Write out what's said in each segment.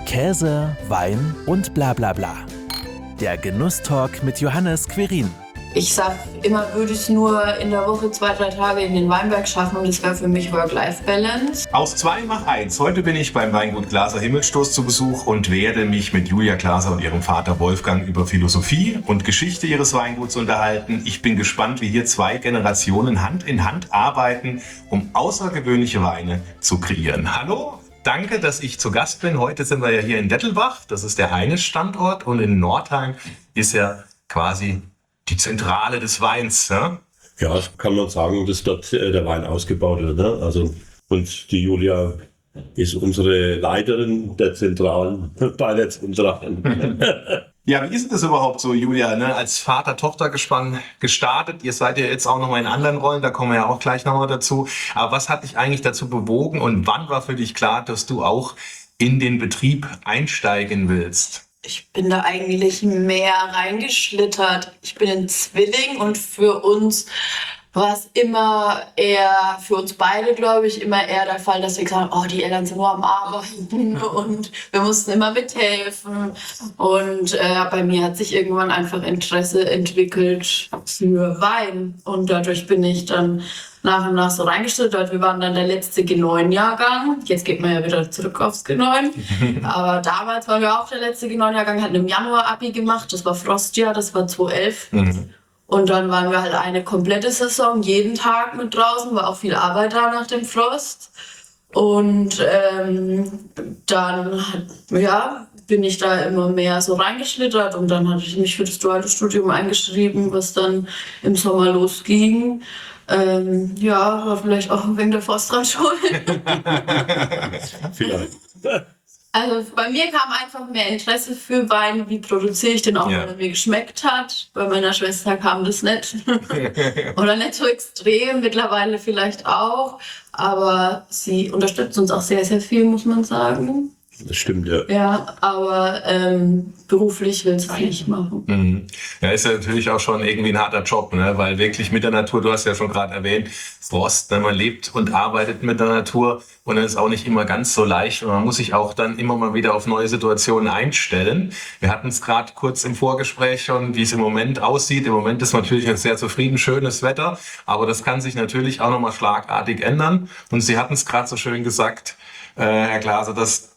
Käse, Wein und bla bla bla. Der Genusstalk mit Johannes Querin. Ich sag immer, würde ich nur in der Woche 2-3 Tage in den Weinberg schaffen und das wäre für mich Work-Life-Balance. Aus 2 mach 1. Heute bin ich beim Weingut Glaser Himmelstoß zu Besuch und werde mich mit Julia Glaser und ihrem Vater Wolfgang über Philosophie und Geschichte ihres Weinguts unterhalten. Ich bin gespannt, wie hier 2 Generationen Hand in Hand arbeiten, um außergewöhnliche Weine zu kreieren. Hallo, danke, dass ich zu Gast bin. Heute sind wir ja hier in Dettelbach, das ist der Heines-Standort, und in Nordheim ist ja quasi die Zentrale des Weins, ne? Ja, kann man sagen, dass dort der Wein ausgebaut wird. Ne? Also, und die Julia ist unsere Leiterin der Zentralen, bei der Zentralen. Ja, wie ist das überhaupt so, Julia, ne? Als Vater-Tochter-Gespann gestartet? Ihr seid ja jetzt auch nochmal in anderen Rollen, da kommen wir ja auch gleich nochmal dazu. Aber was hat dich eigentlich dazu bewogen und wann war für dich klar, dass du auch in den Betrieb einsteigen willst? Ich bin da eigentlich mehr reingeschlittert. Ich bin ein Zwilling und für uns war es immer eher, für uns beide, glaube ich, immer eher der Fall, dass wir gesagt haben, oh, die Eltern sind nur am Arbeiten und wir mussten immer mithelfen. Und bei mir hat sich irgendwann einfach Interesse entwickelt für Wein. Und dadurch bin ich dann nach und nach so reingeschlittert. Wir waren dann der letzte G9-Jahrgang. Jetzt geht man ja wieder zurück aufs G9. Aber damals waren wir auch der letzte G9-Jahrgang, hatten im Januar Abi gemacht. Das war Frostjahr, das war 2011. Und dann waren wir halt eine komplette Saison, jeden Tag mit draußen, war auch viel Arbeit da nach dem Frost. Und dann bin ich da immer mehr so reingeschlittert und dann hatte ich mich für das duale Studium eingeschrieben, was dann im Sommer losging. War vielleicht auch wegen der Frost dran schuld. Vielleicht. Also bei mir kam einfach mehr Interesse für Wein, wie produziere ich den auch, weil er mir geschmeckt hat. Bei meiner Schwester kam das nicht. Oder nicht so extrem, mittlerweile vielleicht auch. Aber sie unterstützt uns auch sehr, sehr viel, muss man sagen. Das stimmt, ja. Ja, aber beruflich will es nicht machen. Ja, ist ja natürlich auch schon irgendwie ein harter Job, ne? Weil wirklich mit der Natur, du hast ja schon gerade erwähnt, Frost, ne? Man lebt und arbeitet mit der Natur und dann ist auch nicht immer ganz so leicht und man muss sich auch dann immer mal wieder auf neue Situationen einstellen. Wir hatten es gerade kurz im Vorgespräch schon, wie es im Moment aussieht. Im Moment ist natürlich ein sehr zufrieden, schönes Wetter, aber das kann sich natürlich auch nochmal schlagartig ändern. Und Sie hatten es gerade so schön gesagt, Herr Glaser, dass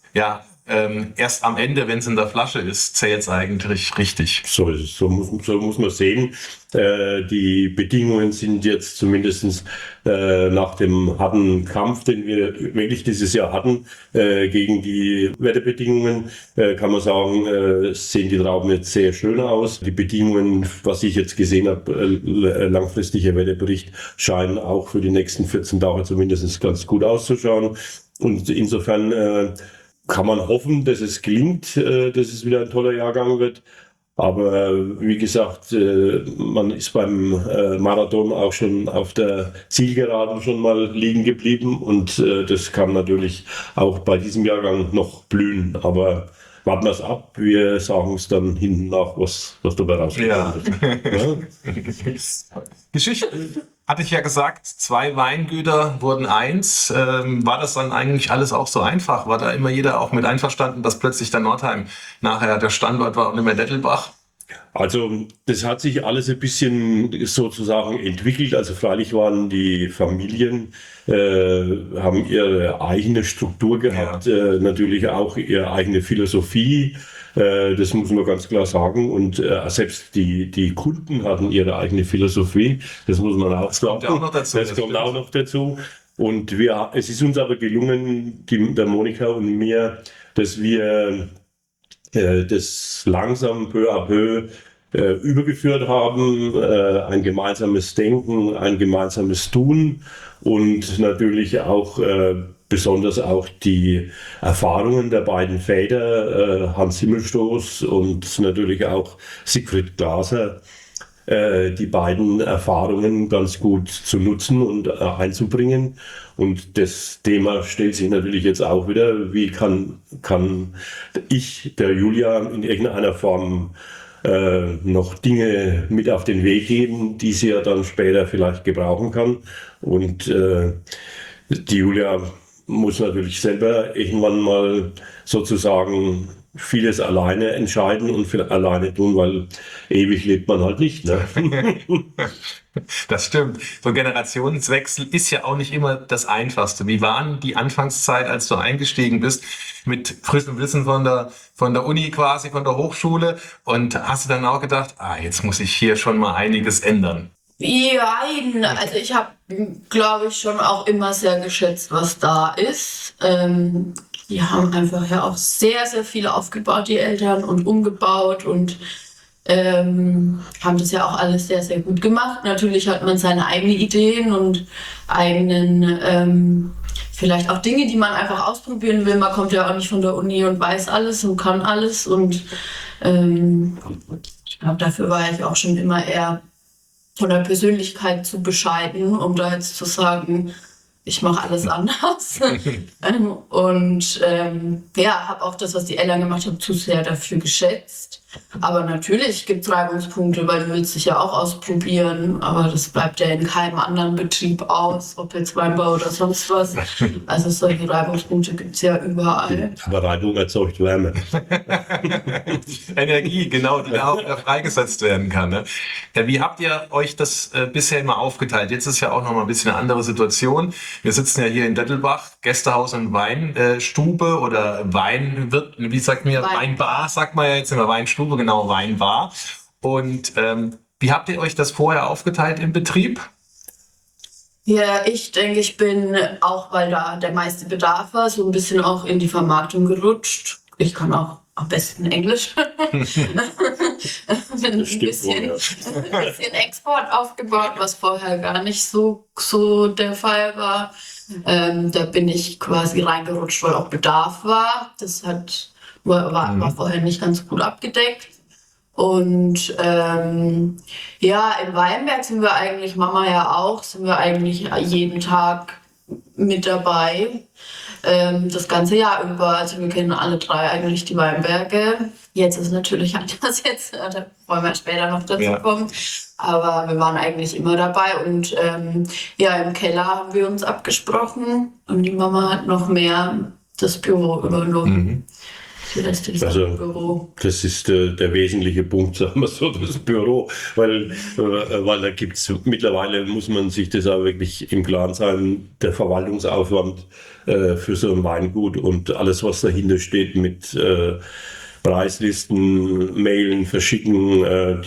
erst am Ende, wenn es in der Flasche ist, zählt es eigentlich richtig. So ist es. So muss man sehen. Die Bedingungen sind jetzt zumindest nach dem harten Kampf, den wir wirklich dieses Jahr hatten, gegen die Wetterbedingungen, kann man sagen, sehen die Trauben jetzt sehr schön aus. Die Bedingungen, was ich jetzt gesehen habe, langfristiger Wetterbericht, scheinen auch für die nächsten 14 Tage zumindest ganz gut auszuschauen. Und insofern kann man hoffen, dass es gelingt, dass es wieder ein toller Jahrgang wird. Aber wie gesagt, man ist beim Marathon auch schon auf der Zielgeraden schon mal liegen geblieben. Und das kann natürlich auch bei diesem Jahrgang noch blühen. Aber warten wir es ab. Wir sagen es dann hinten nach, was dabei rauskommt. Ja. Ja? Geschichte. Hatte ich ja gesagt, 2 Weingüter wurden 1. War das dann eigentlich alles auch so einfach? War da immer jeder auch mit einverstanden, dass plötzlich der Nordheim nachher der Standort war und nicht mehr Dettelbach? Also das hat sich alles ein bisschen sozusagen entwickelt. Also freilich waren die Familien, haben ihre eigene Struktur gehabt, natürlich auch ihre eigene Philosophie. Das muss man ganz klar sagen. Und selbst die Kunden hatten ihre eigene Philosophie. Das muss man auch sagen. Kommt ja auch noch dazu. Das kommt auch noch dazu. Und es ist uns aber gelungen, der Monika und mir, dass wir das langsam peu à peu übergeführt haben, ein gemeinsames Denken, ein gemeinsames Tun und natürlich auch besonders auch die Erfahrungen der beiden Väter, Hans Himmelstoß und natürlich auch Siegfried Glaser, die beiden Erfahrungen ganz gut zu nutzen und einzubringen. Und das Thema stellt sich natürlich jetzt auch wieder, wie kann ich der Julia in irgendeiner Form noch Dinge mit auf den Weg geben, die sie ja dann später vielleicht gebrauchen kann. Und die Julia muss natürlich selber irgendwann mal sozusagen vieles alleine entscheiden und alleine tun, weil ewig lebt man halt nicht. Ne? Das stimmt. So ein Generationswechsel ist ja auch nicht immer das Einfachste. Wie war denn die Anfangszeit, als du eingestiegen bist, mit frischem Wissen von der Uni quasi, von der Hochschule? Und hast du dann auch gedacht, jetzt muss ich hier schon mal einiges ändern? Ja, also ich habe, glaube ich, schon auch immer sehr geschätzt, was da ist. Die haben einfach ja auch sehr, sehr viel aufgebaut, die Eltern, und umgebaut und haben das ja auch alles sehr, sehr gut gemacht. Natürlich hat man seine eigenen Ideen und eigenen, vielleicht auch Dinge, die man einfach ausprobieren will. Man kommt ja auch nicht von der Uni und weiß alles und kann alles. Und ich glaube, dafür war ich auch schon immer eher von der Persönlichkeit zu bescheiden, um da jetzt zu sagen, ich mache alles anders. Habe auch das, was die Eltern gemacht haben, zu sehr dafür geschätzt. Aber natürlich gibt es Reibungspunkte, weil du willst dich ja auch ausprobieren. Aber das bleibt ja in keinem anderen Betrieb aus, ob jetzt Weinbau oder sonst was. Also solche Reibungspunkte gibt es ja überall. Aber Reibung erzeugt Wärme. Energie, genau, die da auch wieder freigesetzt werden kann. Ne? Ja, wie habt ihr euch das bisher immer aufgeteilt? Jetzt ist ja auch noch mal ein bisschen eine andere Situation. Wir sitzen ja hier in Dettelbach, Gästehaus und Weinstube oder Weinwirt, wie sagt man, Weinbar, sagt man ja jetzt immer, Weinstube, genau, Weinbar. Und wie habt ihr euch das vorher aufgeteilt im Betrieb? Ja, ich denke, ich bin auch, weil da der meiste Bedarf war, so ein bisschen auch in die Vermarktung gerutscht. Ich kann auch am besten Englisch. ein bisschen Export aufgebaut, was vorher gar nicht so der Fall war. Da bin ich quasi reingerutscht, weil auch Bedarf war. Das war vorher nicht ganz gut abgedeckt. Und im Weinberg sind wir eigentlich, Mama ja auch, sind wir eigentlich jeden Tag mit dabei. Das ganze Jahr über. Also wir kennen alle drei eigentlich die Weinberge. Jetzt ist es natürlich anders, da wollen wir später noch dazu kommen. Aber wir waren eigentlich immer dabei und im Keller haben wir uns abgesprochen und die Mama hat noch mehr das Büro übernommen. Also das ist der wesentliche Punkt, sagen wir so, das Büro, weil da gibt's mittlerweile, muss man sich das auch wirklich im Klaren sein, der Verwaltungsaufwand für so ein Weingut und alles, was dahinter steht mit Preislisten, Mailen, verschicken,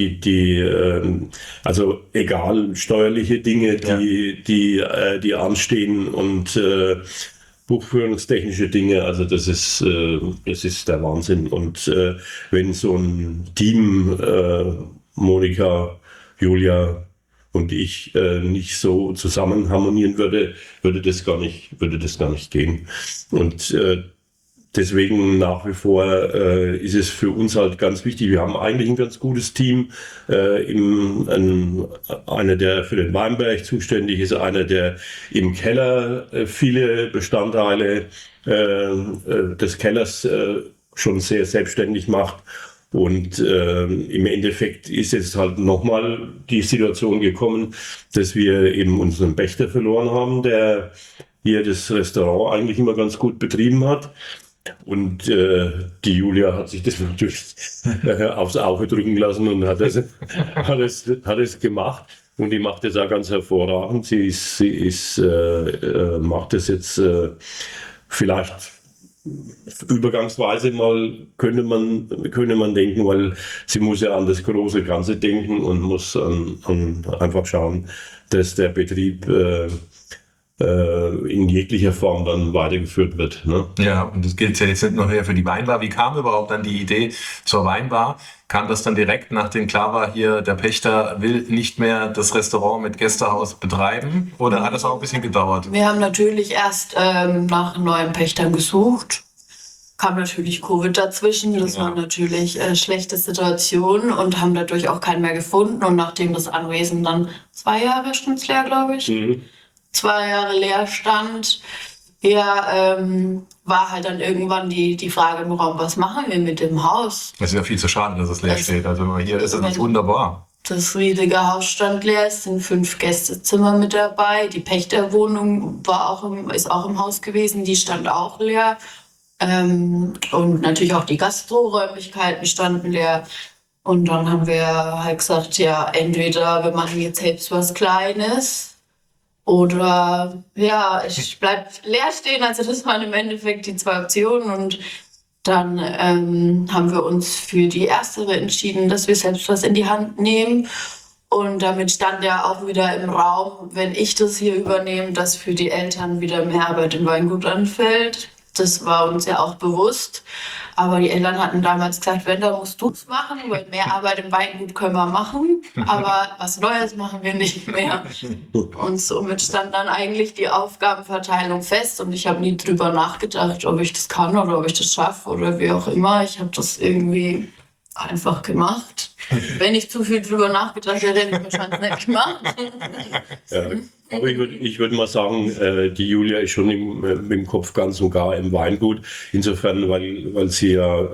also egal, steuerliche Dinge, die anstehen und buchführungstechnische Dinge, also das ist der Wahnsinn. Und wenn so ein Team, Monika, Julia und ich nicht so zusammen harmonieren würde das gar nicht gehen. Und deswegen nach wie vor ist es für uns halt ganz wichtig. Wir haben eigentlich ein ganz gutes Team. Einer, der für den Weinberg zuständig ist, einer, der im Keller viele Bestandteile des Kellers schon sehr selbstständig macht. Und im Endeffekt ist jetzt halt nochmal die Situation gekommen, dass wir eben unseren Pächter verloren haben, der hier das Restaurant eigentlich immer ganz gut betrieben hat. Und die Julia hat sich das natürlich aufs Auge drücken lassen und hat es gemacht. Und die macht es auch ganz hervorragend. Sie macht es jetzt vielleicht übergangsweise mal, könnte man denken, weil sie muss ja an das große Ganze denken und muss einfach schauen, dass der Betrieb in jeglicher Form dann weitergeführt wird. Ne? Ja, und das gilt ja jetzt nicht nur für die Weinbar. Wie kam überhaupt dann die Idee zur Weinbar? Kam das dann direkt, nachdem klar war, hier der Pächter will nicht mehr das Restaurant mit Gästehaus betreiben? Oder hat das auch ein bisschen gedauert? Wir haben natürlich erst nach neuen Pächtern gesucht. Kam natürlich Covid dazwischen. Das war natürlich schlechte Situation und haben dadurch auch keinen mehr gefunden. Und nachdem das Anwesen dann 2 Jahre stimmt's leer, glaube ich. 2 Jahre Leerstand. War halt dann irgendwann die Frage im Raum, was machen wir mit dem Haus? Es ist ja viel zu schade, dass es leer steht. Also hier ist es nicht wunderbar. Das riesige Haus stand leer, es sind 5 Gästezimmer mit dabei. Die Pächterwohnung ist auch im Haus gewesen, die stand auch leer. Und natürlich auch die Gastroräumlichkeiten standen leer. Und dann haben wir halt gesagt, ja, entweder wir machen jetzt selbst was Kleines oder ja, ich bleib leer stehen. Also das waren im Endeffekt die 2 Optionen. Und dann haben wir uns für die erstere entschieden, dass wir selbst was in die Hand nehmen. Und damit stand ja auch wieder im Raum, wenn ich das hier übernehme, dass für die Eltern wieder mehr Arbeit im Weingut anfällt. Das war uns ja auch bewusst. Aber die Eltern hatten damals gesagt, wenn, dann musst du es machen, weil mehr Arbeit im Weingut können wir machen. Aber was Neues machen wir nicht mehr. Und somit stand dann eigentlich die Aufgabenverteilung fest. Und ich habe nie drüber nachgedacht, ob ich das kann oder ob ich das schaffe oder wie auch immer. Ich habe das irgendwie einfach gemacht. Wenn ich zu viel drüber nachgedacht hätte, hätte ich wahrscheinlich nicht gemacht. Ja, aber ich würd mal sagen, die Julia ist schon im Kopf ganz und gar im Weingut. Insofern, weil sie ja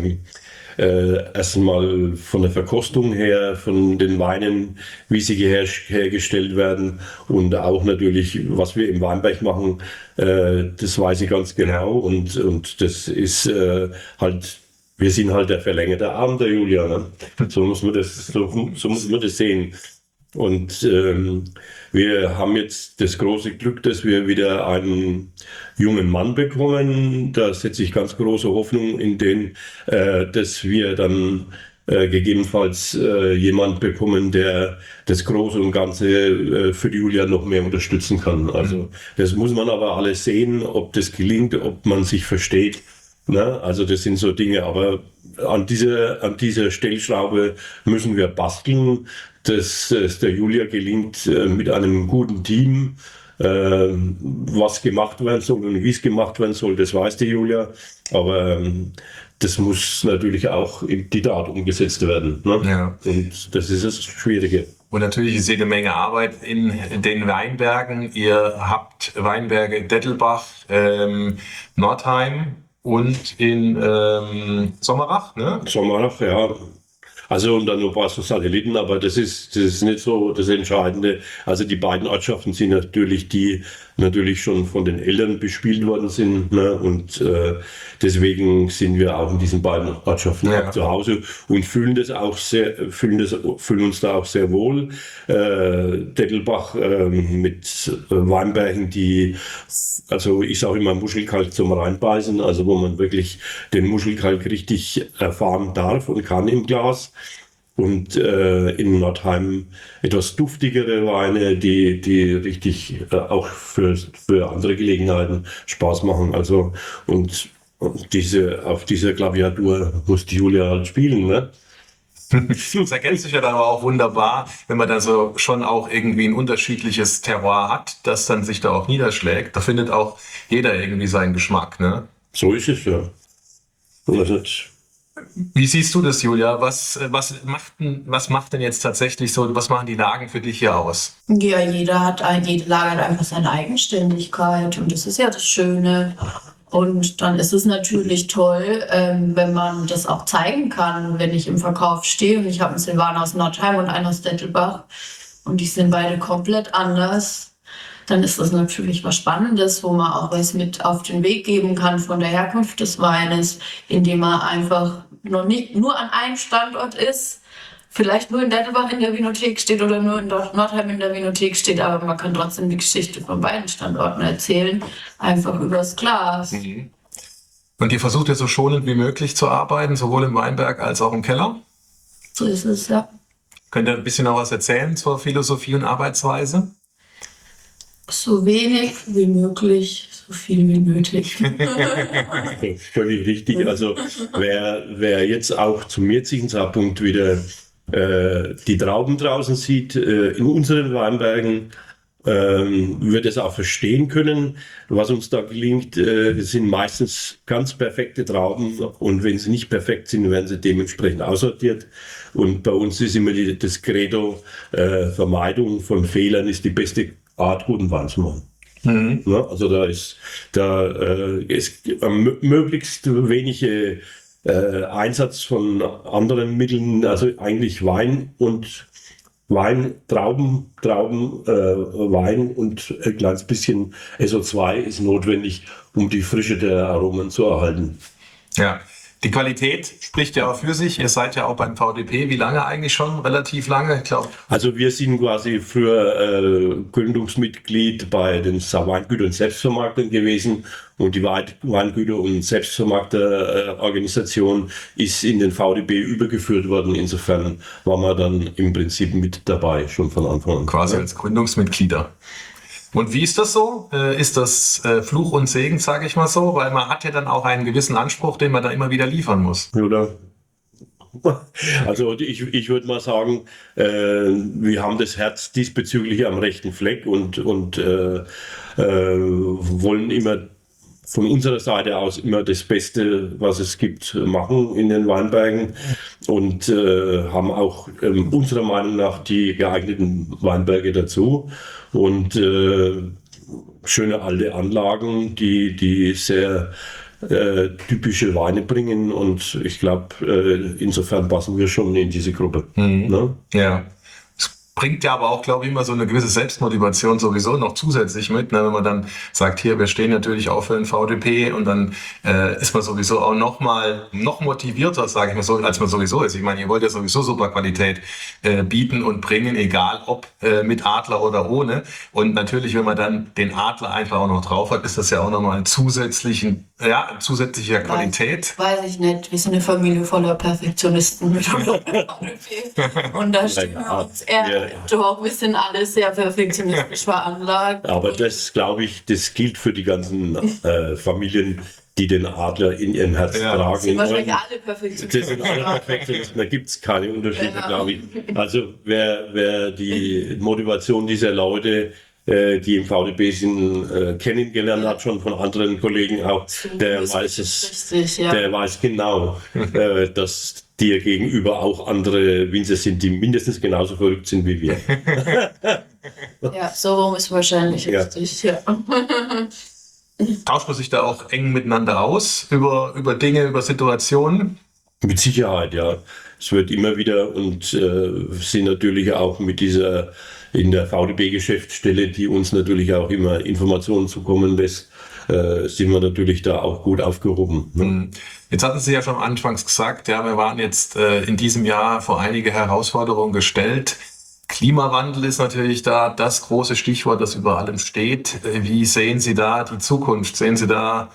erstmal von der Verkostung her, von den Weinen, wie sie hergestellt werden und auch natürlich, was wir im Weinberg machen, das weiß ich ganz genau. Und das ist halt, wir sind halt der verlängerte Arm der Julia. Ne? So muss man das sehen. Und wir haben jetzt das große Glück, dass wir wieder einen jungen Mann bekommen. Da setze ich ganz große Hoffnung in den, dass wir dann gegebenenfalls jemand bekommen, der das Große und Ganze für die Julia noch mehr unterstützen kann. Also das muss man aber alles sehen, ob das gelingt, ob man sich versteht. Ne? Also das sind so Dinge, aber an dieser Stellschraube müssen wir basteln, dass es der Julia gelingt, mit einem guten Team, was gemacht werden soll und wie es gemacht werden soll, das weiß die Julia, aber das muss natürlich auch in die Tat umgesetzt werden. Ne? Ja. Und das ist das Schwierige. Und natürlich ist jede Menge Arbeit in den Weinbergen. Ihr habt Weinberge in Dettelbach, Nordheim und in Sommerach, ne? Sommerach, ja. Also und dann noch ein paar so Satelliten, aber das ist nicht so das Entscheidende. Also die beiden Ortschaften sind natürlich die schon von den Eltern bespielt worden sind, ne? Und deswegen sind wir auch in diesen beiden Ortschaften zu Hause und fühlen uns da auch sehr wohl. Dettelbach mit Weinbergen, die, also ich sage immer Muschelkalk zum Reinbeißen, also wo man wirklich den Muschelkalk richtig erfahren darf und kann im Glas. Und in Nordheim etwas duftigere Weine, die richtig auch für andere Gelegenheiten Spaß machen. Also und auf dieser Klaviatur muss die Julia halt spielen, ne? Das ergänzt sich ja dann aber auch wunderbar, wenn man da so schon auch irgendwie ein unterschiedliches Terroir hat, das dann sich da auch niederschlägt. Da findet auch jeder irgendwie seinen Geschmack, ne? So ist es ja. Wie siehst du das, Julia? Was macht denn jetzt tatsächlich so, was machen die Lagen für dich hier aus? Ja, jede Lage hat einfach seine Eigenständigkeit und das ist ja das Schöne. Und dann ist es natürlich toll, wenn man das auch zeigen kann, wenn ich im Verkauf stehe. Und ich habe einen Silvaner aus Nordheim und einen aus Dettelbach und die sind beide komplett anders. Dann ist das natürlich was Spannendes, wo man auch was mit auf den Weg geben kann von der Herkunft des Weines, indem man einfach noch nicht nur an einem Standort ist, vielleicht nur in Dettelbach in der Vinothek steht oder nur in Nordheim in der Vinothek steht, aber man kann trotzdem die Geschichte von beiden Standorten erzählen, einfach übers Glas. Mhm. Und ihr versucht ja so schonend wie möglich zu arbeiten, sowohl im Weinberg als auch im Keller? So ist es, ja. Könnt ihr ein bisschen noch was erzählen zur Philosophie und Arbeitsweise? So wenig wie möglich, so viel wie nötig. Völlig richtig. Also wer jetzt auch zum jetzigen Zeitpunkt wieder die Trauben draußen sieht, in unseren Weinbergen, wird es auch verstehen können, was uns da gelingt. Es sind meistens ganz perfekte Trauben und wenn sie nicht perfekt sind, werden sie dementsprechend aussortiert. Und bei uns ist immer das Credo, Vermeidung von Fehlern ist die beste Art, guten Wein zu machen. Mhm. Ja, also da ist möglichst wenige Einsatz von anderen Mitteln, also eigentlich Wein und ein kleines bisschen SO2 ist notwendig, um die Frische der Aromen zu erhalten. Ja, die Qualität spricht ja auch für sich. Ihr seid ja auch beim VDP. Wie lange eigentlich schon? Relativ lange, ich glaube. Also wir sind quasi früher Gründungsmitglied bei den Weingüter- und Selbstvermarktern gewesen und die Weingüter- und Selbstvermarkterorganisation ist in den VDP übergeführt worden. Insofern waren wir dann im Prinzip mit dabei, schon von Anfang an. Quasi als Gründungsmitglieder. Und wie ist das so? Ist das Fluch und Segen, sage ich mal so? Weil man hat ja dann auch einen gewissen Anspruch, den man da immer wieder liefern muss. Oder? Also ich würde mal sagen, wir haben das Herz diesbezüglich am rechten Fleck und wollen immer von unserer Seite aus immer das Beste, was es gibt, machen in den Weinbergen und haben auch unserer Meinung nach die geeigneten Weinberge dazu und schöne alte Anlagen, die sehr typische Weine bringen und ich glaube, insofern passen wir schon in diese Gruppe. Ne? Ja. Bringt ja aber auch, glaube ich, immer so eine gewisse Selbstmotivation sowieso noch zusätzlich mit, ne? Wenn man dann sagt, hier, wir stehen natürlich auch für den VDP und dann ist man sowieso auch noch motivierter, sage ich mal so, als man sowieso ist. Ich meine, ihr wollt ja sowieso super Qualität bieten und bringen, egal ob mit Adler oder ohne. Und natürlich, wenn man dann den Adler einfach auch noch drauf hat, ist das ja auch nochmal ein zusätzlicher Qualität. Weiß ich nicht. Wir sind eine Familie voller Perfektionisten mit unserem VDP. Und da stimmen wir uns doch, wir sind alle sehr perfektionistisch veranlagt. Aber das, glaube ich, das gilt für die ganzen Familien, die den Adler in ihrem Herzen tragen. Sind wahrscheinlich alle Perfektionisten. Das sind alle Perfektionisten, da gibt es keine Unterschiede, glaube ich. Also wer die Motivation dieser Leute, die im VDP sind, kennengelernt hat, schon von anderen Kollegen auch, der weiß es, der weiß genau, dass dir gegenüber auch andere Winzer sind, die mindestens genauso verrückt sind wie wir. Ja, so rum ist wahrscheinlich richtig, ja. Tauscht man sich da auch eng miteinander aus über Dinge, über Situationen? Mit Sicherheit, ja. Es wird immer wieder und sind natürlich auch mit dieser in der VDP-Geschäftsstelle, die uns natürlich auch immer Informationen zukommen lässt, sind wir natürlich da auch gut aufgehoben. Ne? Jetzt hatten Sie ja schon anfangs gesagt, ja, wir waren jetzt in diesem Jahr vor einige Herausforderungen gestellt. Klimawandel ist natürlich da das große Stichwort, das über allem steht. Wie sehen Sie da die Zukunft? Sehen Sie da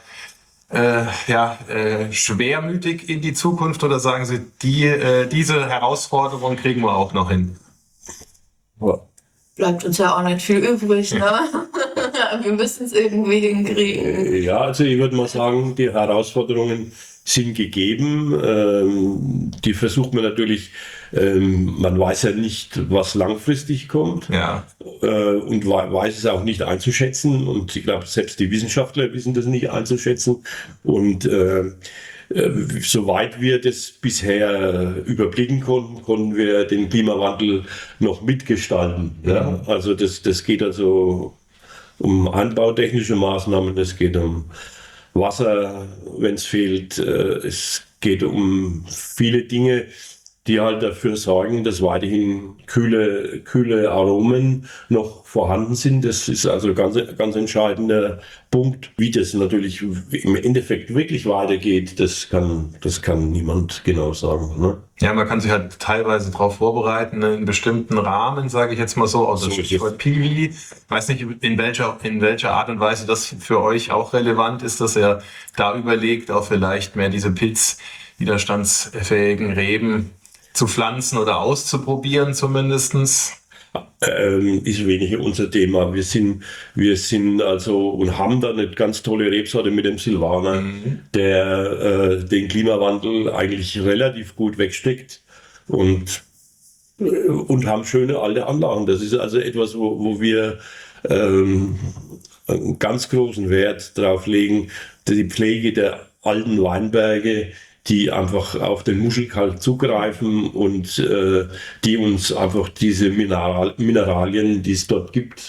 schwermütig in die Zukunft oder sagen Sie, diese Herausforderung kriegen wir auch noch hin? Ja. Bleibt uns ja auch nicht viel übrig, ne? Wir müssen es irgendwie hinkriegen. Ja, also ich würde mal sagen, die Herausforderungen sind gegeben. Die versucht man natürlich, man weiß ja nicht, was langfristig kommt und weiß es auch nicht einzuschätzen. Und ich glaube, selbst die Wissenschaftler wissen das nicht einzuschätzen. Und soweit wir das bisher überblicken konnten, konnten wir den Klimawandel noch mitgestalten. Ja? Also das geht also um anbautechnische Maßnahmen, es geht um Wasser, wenn es fehlt, es geht um viele Dinge, die halt dafür sorgen, dass weiterhin kühle Aromen noch vorhanden sind. Das ist also ganz entscheidender Punkt. Wie das natürlich im Endeffekt wirklich weitergeht, das kann niemand genau sagen. Ne? Ja, man kann sich halt teilweise darauf vorbereiten, in bestimmten Rahmen, sage ich jetzt mal so, also Stichwort Piwi. Ich weiß nicht, in welcher Art und Weise das für euch auch relevant ist, dass ihr da überlegt, auch vielleicht mehr diese pilzwiderstandsfähigen Reben zu pflanzen oder auszuprobieren zumindestens. Ist weniger unser Thema. Wir sind also und haben da eine ganz tolle Rebsorte mit dem Silvaner, der den Klimawandel eigentlich relativ gut wegsteckt und haben schöne alte Anlagen. Das ist also etwas, wo wir einen ganz großen Wert drauf legen, die Pflege der alten Weinberge, die einfach auf den Muschelkalk zugreifen und die uns einfach diese Mineralien, die es dort gibt,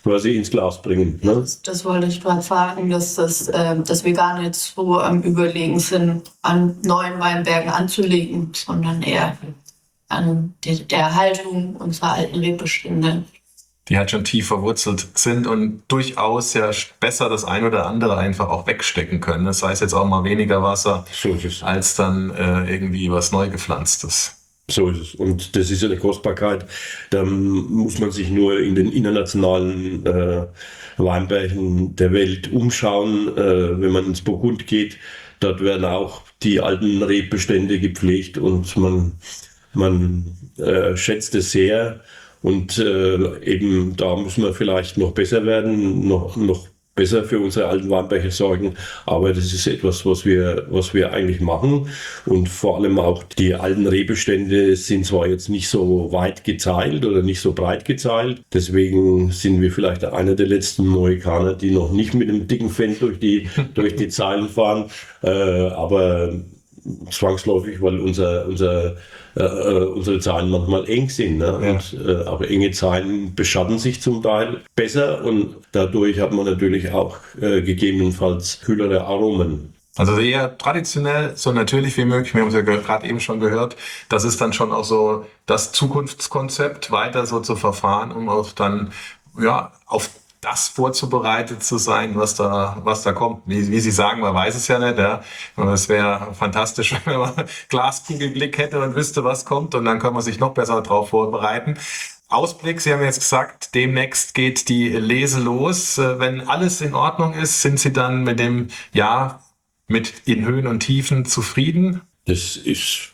quasi ins Glas bringen. Ne? Das wollte ich gerade sagen, dass wir gar nicht so am Überlegen sind, an neuen Weinbergen anzulegen, sondern eher an der Erhaltung unserer alten Rebestände. Die halt schon tief verwurzelt sind und durchaus ja besser das ein oder andere einfach auch wegstecken können. Das heißt jetzt auch mal weniger Wasser So ist es. als dann irgendwie was neu gepflanztes. So ist es. Und das ist ja eine Kostbarkeit. Da muss man sich nur in den internationalen Weinbergen der Welt umschauen. Wenn man ins Burgund geht, dort werden auch die alten Rebbestände gepflegt und man schätzt es sehr. Und eben da müssen wir vielleicht noch besser werden, noch besser für unsere alten Weinberge sorgen. Aber das ist etwas, was wir eigentlich machen. Und vor allem auch die alten Rebestände sind zwar jetzt nicht so weit gezeilt oder nicht so breit gezeilt. Deswegen sind wir vielleicht einer der letzten Mohikaner, die noch nicht mit einem dicken Fendt durch die Zeilen fahren. Aber zwangsläufig, weil unsere Zahlen manchmal eng sind. Ne? Ja. Und auch enge Zahlen beschatten sich zum Teil besser und dadurch hat man natürlich auch gegebenenfalls kühlere Aromen. Also eher traditionell, so natürlich wie möglich. Wir haben es ja gerade eben schon gehört. Das ist dann schon auch so das Zukunftskonzept, weiter so zu verfahren, um auch dann ja auf das vorzubereitet zu sein, was da kommt. Wie Sie sagen, man weiß es ja nicht. Ja. Es wäre fantastisch, wenn man Glaskugelblick hätte und wüsste, was kommt. Und dann kann man sich noch besser darauf vorbereiten. Ausblick, Sie haben jetzt gesagt, demnächst geht die Lese los. Wenn alles in Ordnung ist, sind Sie dann mit dem Jahr mit in Höhen und Tiefen zufrieden? Das ist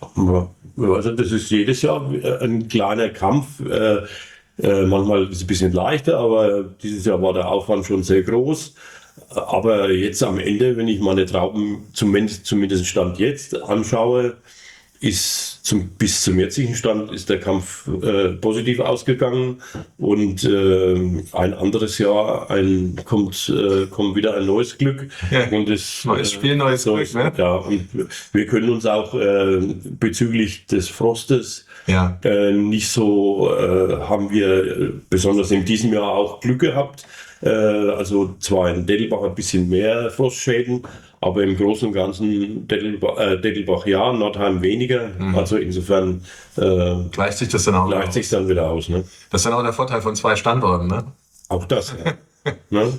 jedes Jahr ein kleiner Kampf. Manchmal ist es ein bisschen leichter, aber dieses Jahr war der Aufwand schon sehr groß. Aber jetzt am Ende, wenn ich meine Trauben zumindest Stand jetzt anschaue, bis zum jetzigen Stand ist der Kampf positiv ausgegangen und ein anderes Jahr kommt wieder ein neues Glück. Ja, und das, neues Spiel, neues Glück. Ne? Ja, und wir können uns auch bezüglich des Frostes Ja. nicht so, haben wir besonders in diesem Jahr auch Glück gehabt. Also zwar in Dettelbach ein bisschen mehr Frostschäden, aber im Großen und Ganzen Dettelbach ja, Nordheim weniger. Also insofern Gleicht sich das dann auch gleicht aus? sich dann wieder aus. Ne? Das ist dann auch der Vorteil von 2 Standorten, ne? Auch das. Ja. Ne?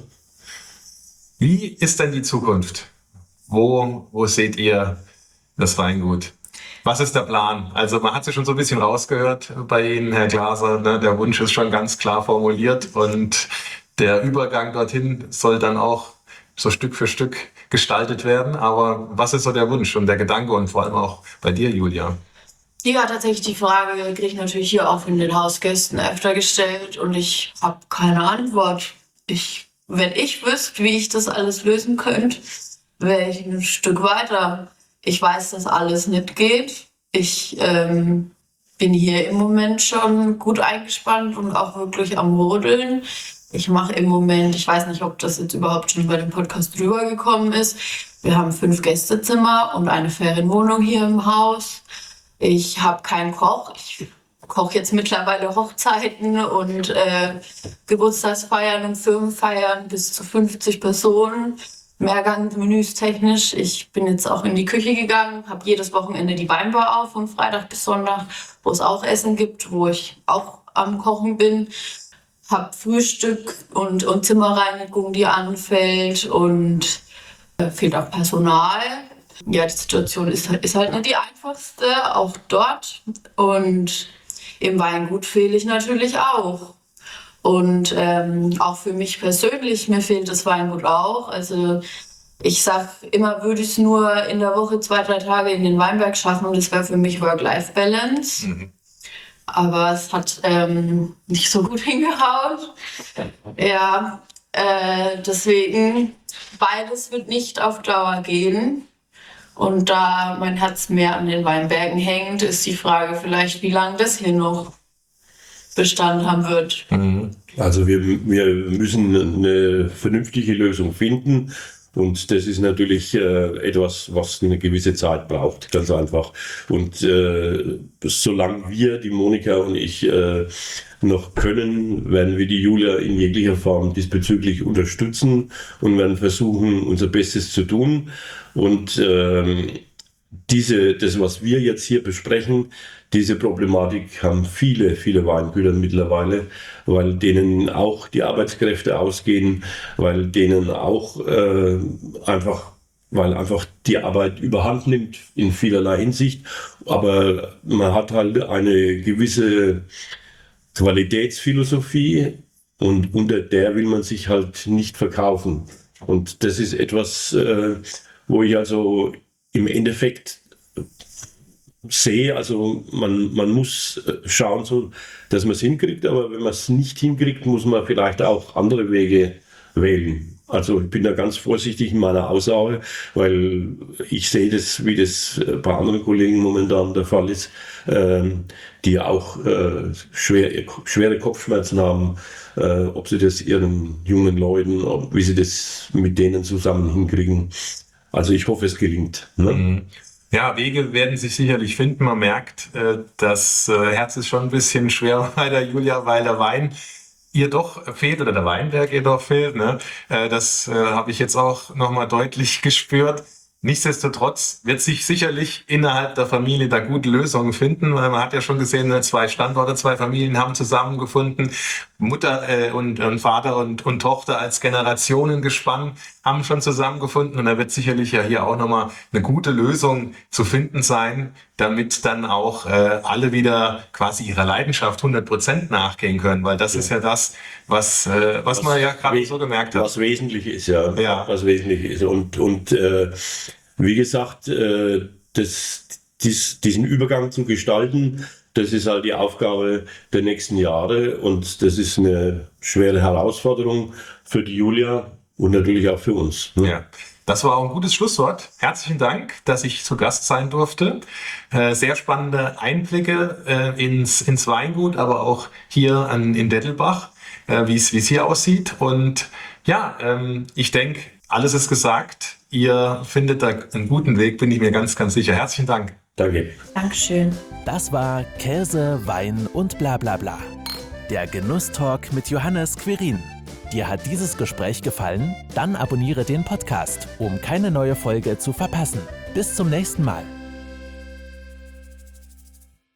Wie ist denn die Zukunft? Wo seht ihr das Weingut? Was ist der Plan? Also man hat es ja schon so ein bisschen rausgehört bei Ihnen, Herr Glaser. Ne? Der Wunsch ist schon ganz klar formuliert und der Übergang dorthin soll dann auch so Stück für Stück gestaltet werden. Aber was ist so der Wunsch und der Gedanke und vor allem auch bei dir, Julia? Ja, tatsächlich die Frage kriege ich natürlich hier auch in den Hausgästen öfter gestellt und ich habe keine Antwort. Wenn ich wüsste, wie ich das alles lösen könnte, wäre ich ein Stück weiter. Ich weiß, dass alles nicht geht. Ich bin hier im Moment schon gut eingespannt und auch wirklich am Rodeln. Ich mache im Moment, ich weiß nicht, ob das jetzt überhaupt schon bei dem Podcast drüber gekommen ist. Wir haben 5 Gästezimmer und eine Ferienwohnung hier im Haus. Ich habe keinen Koch. Ich koche jetzt mittlerweile Hochzeiten und Geburtstagsfeiern und Firmenfeiern bis zu 50 Personen. Mehrgangsmenüs technisch. Ich bin jetzt auch in die Küche gegangen, habe jedes Wochenende die Weinbar auf von Freitag bis Sonntag, wo es auch Essen gibt, wo ich auch am Kochen bin. Hab Frühstück und Zimmerreinigung, die anfällt und fehlt auch Personal. Ja, die Situation ist halt nicht die einfachste, auch dort. Und im Weingut fehle ich natürlich auch. Und auch für mich persönlich, mir fehlt das Weingut auch. Also ich sag immer, würde ich es nur in der Woche 2-3 Tage in den Weinberg schaffen, das wäre für mich Work-Life-Balance. Mhm. Aber es hat nicht so gut hingehauen. Ja, deswegen, beides wird nicht auf Dauer gehen. Und da mein Herz mehr an den Weinbergen hängt, ist die Frage vielleicht, wie lange das hier noch Bestand haben wird. Also wir müssen eine vernünftige Lösung finden. Und das ist natürlich etwas, was eine gewisse Zeit braucht, ganz einfach. Und solange wir, die Monika und ich, noch können, werden wir die Julia in jeglicher Form diesbezüglich unterstützen und werden versuchen, unser Bestes zu tun. Und das, was wir jetzt hier besprechen, diese Problematik haben viele Weingüter mittlerweile, weil denen auch die Arbeitskräfte ausgehen, weil denen auch weil einfach die Arbeit überhand nimmt in vielerlei Hinsicht. Aber man hat halt eine gewisse Qualitätsphilosophie und unter der will man sich halt nicht verkaufen. Und das ist etwas, wo ich also im Endeffekt sehe, also man muss schauen, so, dass man es hinkriegt, aber wenn man es nicht hinkriegt, muss man vielleicht auch andere Wege wählen. Also ich bin da ganz vorsichtig in meiner Aussage, weil ich sehe das, wie das bei anderen Kollegen momentan der Fall ist, die auch schwere Kopfschmerzen haben, ob sie das ihren jungen Leuten, wie sie das mit denen zusammen hinkriegen. Also ich hoffe, es gelingt. Ne? Ja, Wege werden sich sicherlich finden. Man merkt, das Herz ist schon ein bisschen schwer bei der Julia, weil der Wein ihr doch fehlt oder der Weinberg ihr doch fehlt. Ne? Das habe ich jetzt auch nochmal deutlich gespürt. Nichtsdestotrotz wird sich sicherlich innerhalb der Familie da gute Lösungen finden, weil man hat ja schon gesehen, 2 Standorte, 2 Familien haben zusammengefunden. Mutter und Vater und Tochter als Generationengespann haben schon zusammengefunden und da wird sicherlich ja hier auch nochmal eine gute Lösung zu finden sein, damit dann auch alle wieder quasi ihrer Leidenschaft 100% nachgehen können, weil das ist ja das, was man ja gerade so gemerkt hat. Was wesentlich ist, ja. Was wesentlich ist. Und wie gesagt, diesen Übergang zu gestalten, das ist halt die Aufgabe der nächsten Jahre und das ist eine schwere Herausforderung für die Julia und natürlich auch für uns. Ne? Ja. Das war auch ein gutes Schlusswort. Herzlichen Dank, dass ich zu Gast sein durfte. Sehr spannende Einblicke ins Weingut, aber auch hier in Dettelbach, wie es hier aussieht. Und ja, ich denke, alles ist gesagt. Ihr findet da einen guten Weg, bin ich mir ganz sicher. Herzlichen Dank. Danke. Dankeschön. Das war Käse, Wein und bla bla bla. Der Genusstalk mit Johannes Quirin. Dir hat dieses Gespräch gefallen? Dann abonniere den Podcast, um keine neue Folge zu verpassen. Bis zum nächsten Mal.